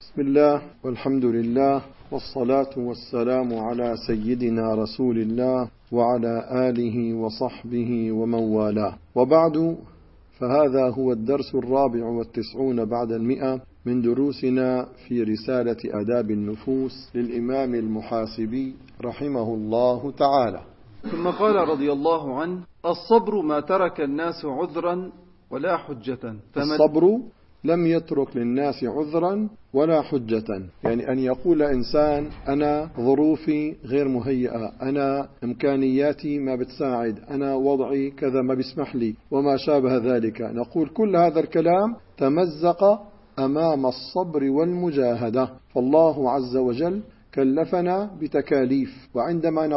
بسم الله والحمد لله والصلاة والسلام على سيدنا رسول الله وعلى آله وصحبه ومن والاه، وبعد، فهذا هو الدرس 94 بعد 100 من دروسنا في رسالة آداب النفوس للإمام المحاسبي رحمه الله تعالى. ثم قال رضي الله عنه: الصبر ما ترك الناس عذرا ولا حجة. الصبر لم يترك للناس عذرا ولا حجة، يعني أن يقول إنسان أنا ظروفي غير مهيئة، أنا إمكانياتي ما بتساعد، أنا وضعي كذا ما بيسمح لي وما شابه ذلك. نقول كل هذا الكلام تمزق أمام الصبر والمجاهدة، فالله عز وجل كلفنا بتكاليف. وعندما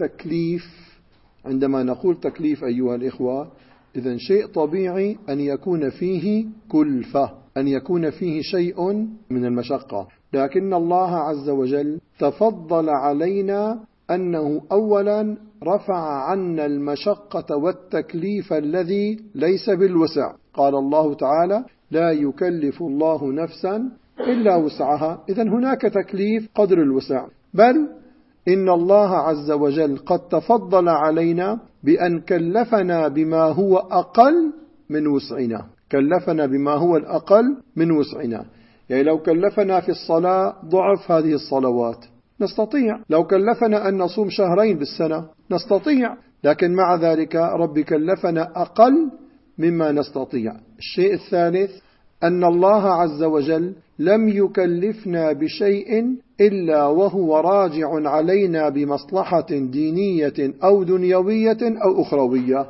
نقول تكليف أيها الإخوة، إذن شيء طبيعي أن يكون فيه كلفة، أن يكون فيه شيء من المشقة، لكن الله عز وجل تفضل علينا أنه أولا رفع عنا المشقة والتكليف الذي ليس بالوسع. قال الله تعالى: لا يكلف الله نفسا إلا وسعها. إذن هناك تكليف قدر الوسع، بل إن الله عز وجل قد تفضل علينا بأن كلفنا بما هو أقل من وسعنا، كلفنا بما هو الأقل من وسعنا. يعني لو كلفنا في الصلاة ضعف هذه الصلوات نستطيع، لو كلفنا أن نصوم شهرين بالسنة نستطيع، لكن مع ذلك رب كلفنا أقل مما نستطيع. الشيء الثالث أن الله عز وجل لم يكلفنا بشيء إلا وهو راجع علينا بمصلحة دينية أو دنيوية أو أخروية.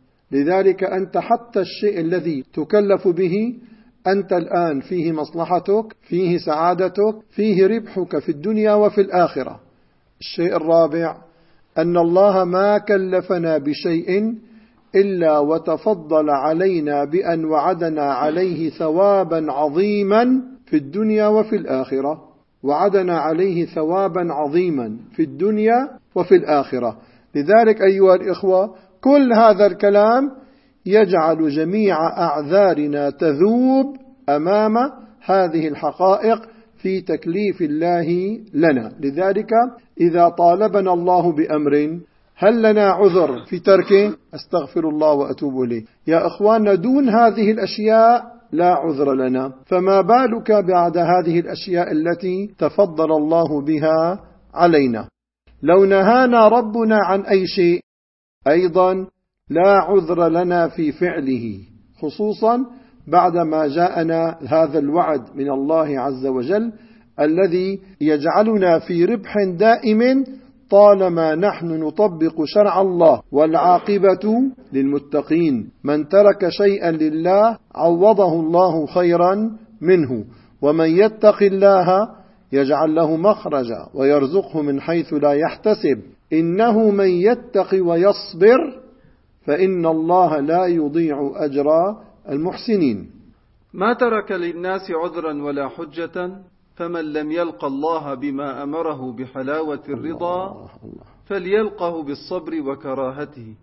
لذلك أنت حتى الشيء الذي تكلف به أنت الآن فيه مصلحتك، فيه سعادتك، فيه ربحك في الدنيا وفي الآخرة. الشيء الرابع أن الله ما كلفنا بشيء إلا وتفضل علينا بأن وعدنا عليه ثوابا عظيما في الدنيا وفي الآخرة، وعدنا عليه ثوابا عظيما في الدنيا وفي الآخرة. لذلك أيها الإخوة كل هذا الكلام يجعل جميع أعذارنا تذوب أمام هذه الحقائق في تكليف الله لنا. لذلك إذا طالبنا الله بأمر هل لنا عذر في تركه؟ أستغفر الله وأتوب إليه. يا أخواننا دون هذه الأشياء لا عذر لنا، فما بالك بعد هذه الأشياء التي تفضل الله بها علينا؟ لو نهانا ربنا عن أي شيء أيضا لا عذر لنا في فعله، خصوصا بعدما جاءنا هذا الوعد من الله عز وجل الذي يجعلنا في ربح دائم طالما نحن نطبق شرع الله، والعاقبة للمتقين. من ترك شيئا لله عوضه الله خيرا منه، ومن يتق الله يجعل له مخرجا ويرزقه من حيث لا يحتسب، إنه من يتق ويصبر فإن الله لا يضيع أجر المحسنين. ما ترك للناس عذرا ولا حجة، فمن لم يلق الله بما أمره بحلاوة الرضا فليلقه بالصبر وكراهته،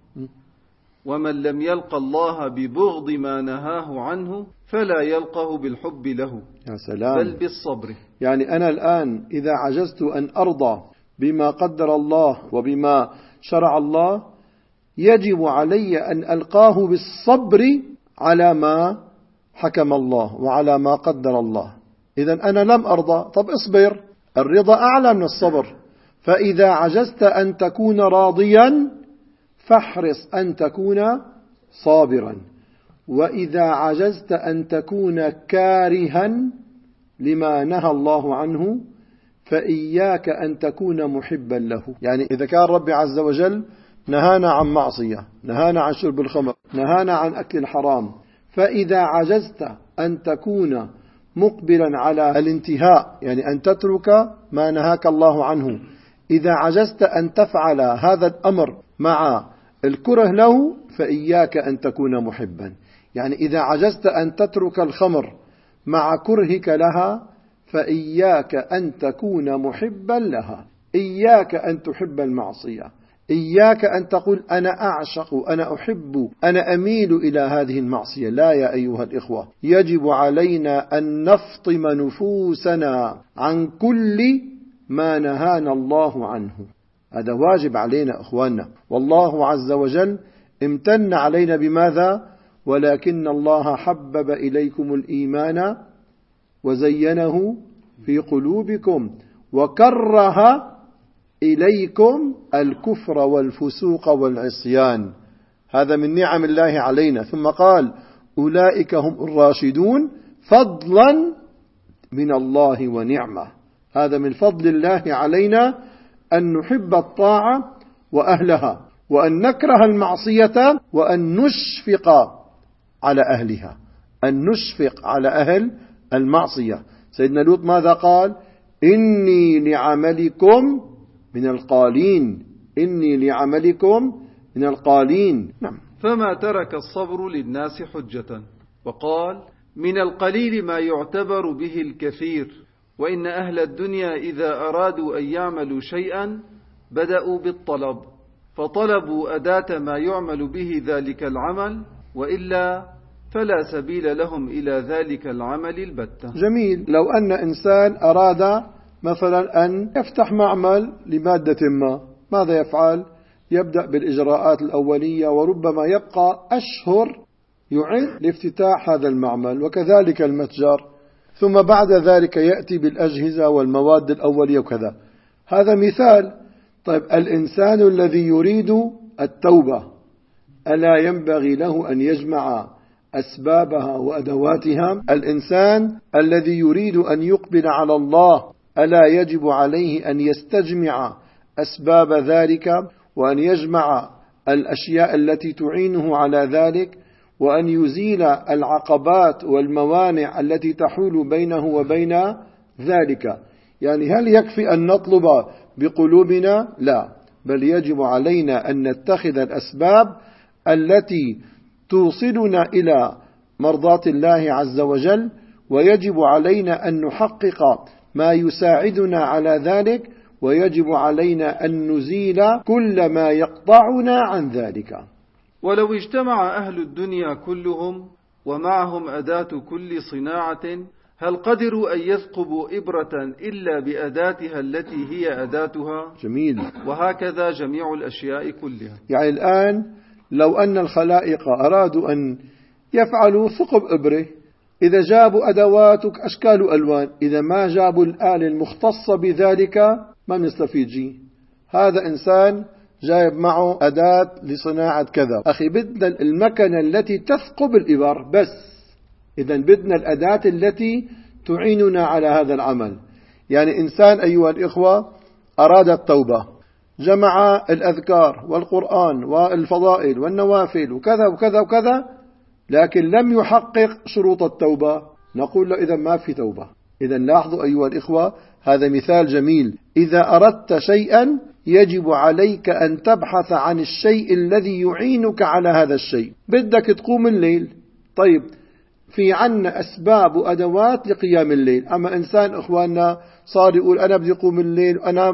ومن لم يلق الله ببغض ما نهاه عنه فلا يلقه بالحب له، يا سلام، بل بالصبر. يعني أنا الآن إذا عجزت أن أرضى بما قدر الله وبما شرع الله يجب علي أن ألقاه بالصبر على ما حكم الله وعلى ما قدر الله. إذن أنا لم أرضى، طب اصبر، الرضا أعلى من الصبر. فإذا عجزت أن تكون راضيا فاحرص أن تكون صابرا، وإذا عجزت أن تكون كارها لما نهى الله عنه فإياك أن تكون محبا له. يعني إذا كان ربي عز وجل نهانا عن معصية، نهانا عن شرب الخمر، نهانا عن أكل الحرام، فإذا عجزت أن تكون مقبلا على الانتهاء، يعني أن تترك ما نهاك الله عنه، إذا عجزت أن تفعل هذا الأمر مع الكره له فإياك أن تكون محبا. يعني إذا عجزت أن تترك الخمر مع كرهك لها فإياك أن تكون محبا لها. إياك أن تحب المعصية، إياك أن تقول أنا أعشق، أنا أحب، أنا أميل إلى هذه المعصية. لا يا أيها الإخوة، يجب علينا أن نفطم نفوسنا عن كل ما نهانا الله عنه. هذا واجب علينا أخواننا. والله عز وجل امتن علينا بماذا؟ ولكن الله حبب إليكم الإيمان وزينه في قلوبكم وكره إليكم الكفر والفسوق والعصيان. هذا من نعم الله علينا. ثم قال أولئك هم الراشدون فضلا من الله ونعمة. هذا من فضل الله علينا أن نحب الطاعة وأهلها، وأن نكره المعصية، وأن نشفق على أهلها، أن نشفق على أهل المعصية. سيدنا لوط ماذا قال؟ إني لعملكم من القالين، إني لعملكم من القالين. نعم. فما ترك الصبر للناس حجة، وقال من القليل ما يعتبر به الكثير، وإن أهل الدنيا إذا أرادوا أن يعملوا شيئا بدأوا بالطلب، فطلبوا أداة ما يعمل به ذلك العمل، وإلا فلا سبيل لهم إلى ذلك العمل البتة. جميل. لو أن إنسان أراد مثلا أن يفتح معمل لمادة ما، ماذا يفعل؟ يبدأ بالإجراءات الأولية، وربما يبقى أشهر يعد لافتتاح هذا المعمل، وكذلك المتجر، ثم بعد ذلك يأتي بالأجهزة والمواد الأولية وكذا. هذا مثال. طيب الإنسان الذي يريد التوبة ألا ينبغي له أن يجمع أسبابها وأدواتها؟ الإنسان الذي يريد أن يقبل على الله ألا يجب عليه أن يستجمع أسباب ذلك، وأن يجمع الأشياء التي تعينه على ذلك، وأن يزيل العقبات والموانع التي تحول بينه وبين ذلك؟ يعني هل يكفي أن نطلب بقلوبنا؟ لا، بل يجب علينا أن نتخذ الأسباب التي توصلنا إلى مرضاة الله عز وجل، ويجب علينا أن نحقق ما يساعدنا على ذلك، ويجب علينا أن نزيل كل ما يقطعنا عن ذلك. ولو اجتمع أهل الدنيا كلهم ومعهم أداة كل صناعة، هل قدروا أن يثقبوا إبرة إلا بأداتها التي هي أداتها؟ جميل. وهكذا جميع الأشياء كلها. يعني الآن لو أن الخلائق أرادوا أن يفعلوا ثقب إبرة، إذا جابوا أدوات أشكال وألوان، إذا ما جابوا الآلة المختصة بذلك ما نستفيد شيء. هذا إنسان جايب معه أداة لصناعة كذا، أخي بدنا المكنة التي تثقب الإبر بس. إذا بدنا الأداة التي تعيننا على هذا العمل. يعني إنسان أيها الإخوة أراد التوبة، جمع الأذكار والقرآن والفضائل والنوافل وكذا وكذا وكذا، لكن لم يحقق شروط التوبة، نقول له إذا ما في توبة. إذا لاحظوا أيها الإخوة، هذا مثال جميل. إذا أردت شيئا يجب عليك أن تبحث عن الشيء الذي يعينك على هذا الشيء. بدك تقوم الليل، طيب في عنا أسباب وأدوات لقيام الليل. أما إنسان إخواننا صار يقول أنا بدي أقوم الليل، وأنا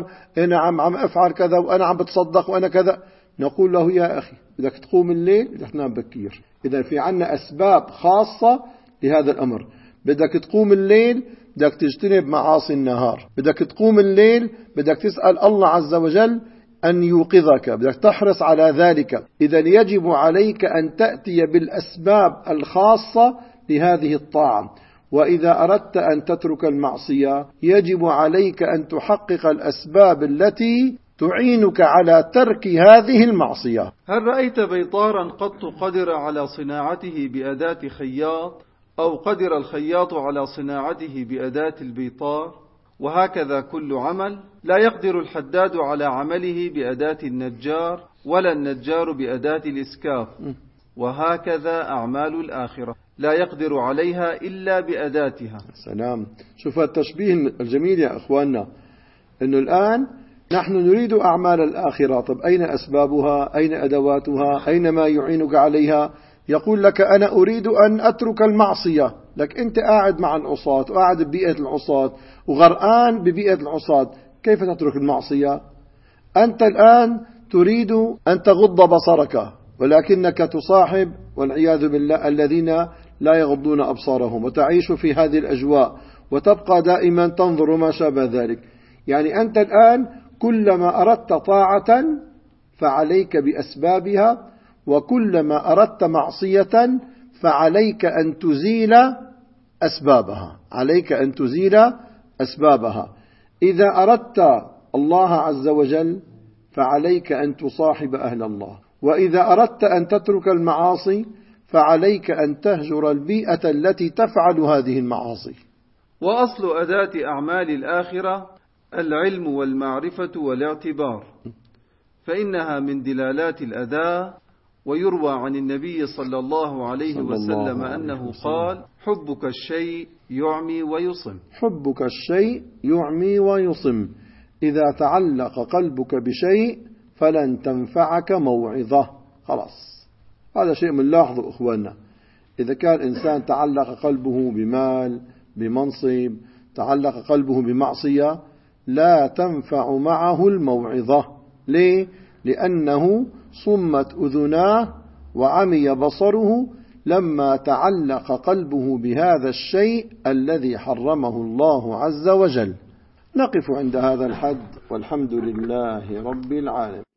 عم أفعل كذا، وأنا عم بتصدق، وأنا كذا. نقول له يا أخي بدك تقوم الليل بدك تنام بكير. إذا في عنا أسباب خاصة لهذا الأمر. بدك تقوم الليل بدك تجتنب معاصي النهار، بدك تقوم الليل بدك تسأل الله عز وجل أن يوقظك، بدك تحرص على ذلك. إذا يجب عليك أن تأتي بالأسباب الخاصة لهذه الطاعة. وإذا أردت أن تترك المعصية يجب عليك أن تحقق الأسباب التي تعينك على ترك هذه المعصية. هل رأيت بيطارا قط قدر على صناعته بأداة خياط، أو قدر الخياط على صناعته بأداة البيطار؟ وهكذا كل عمل. لا يقدر الحداد على عمله بأداة النجار، ولا النجار بأداة الإسكاف. وهكذا أعمال الآخرة لا يقدر عليها إلا بأداتها. سلام. شوف التشبيه الجميل يا أخواننا، أنه الآن نحن نريد أعمال الآخرة. طب أين أسبابها؟ أين أدواتها؟ أين ما يعينك عليها؟ يقول لك أنا أريد أن أترك المعصية، لك أنت قاعد مع العصاة وقاعد ببيئة العصاة وغرقان ببيئة العصاة، كيف تترك المعصية؟ أنت الآن تريد أن تغض بصرك، ولكنك تصاحب والعياذ بالله الذين لا يغضون أبصارهم، وتعيش في هذه الأجواء وتبقى دائما تنظر ما شابه ذلك. يعني أنت الآن كلما أردت طاعة فعليك بأسبابها، وكلما أردت معصية فعليك أن تزيل أسبابها، عليك أن تزيل أسبابها. إذا أردت الله عز وجل فعليك أن تصاحب أهل الله، وإذا أردت أن تترك المعاصي فعليك أن تهجر البيئة التي تفعل هذه المعاصي. وأصل أداة أعمال الآخرة العلم والمعرفة والاعتبار، فإنها من دلالات الأداء. ويروى عن النبي صلى الله عليه وسلم أنه قال: حبك الشيء يعمي ويصم. حبك الشيء يعمي ويصم، إذا تعلق قلبك بشيء فلن تنفعك موعظة. خلاص، هذا شيء منلاحظه إخواننا. إذا كان إنسان تعلق قلبه بمال، بمنصب، تعلق قلبه بمعصية، لا تنفع معه الموعظة. ليه؟ لأنه صمت أذناه وعمي بصره لما تعلق قلبه بهذا الشيء الذي حرمه الله عز وجل. نقف عند هذا الحد، والحمد لله رب العالمين.